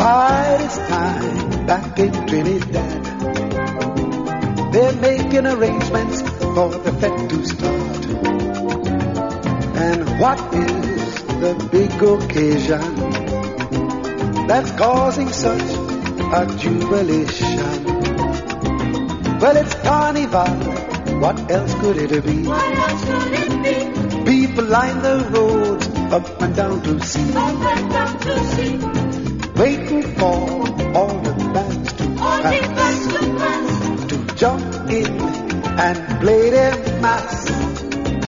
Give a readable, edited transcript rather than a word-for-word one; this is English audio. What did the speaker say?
Right, it's time back in Trinidad. They're making arrangements for the fete to start. And what is the big occasion that's causing such a jubilation? Well, it's Carnival. What else could it be? What else could it be? People line the roads up and down to see. Up and down to see.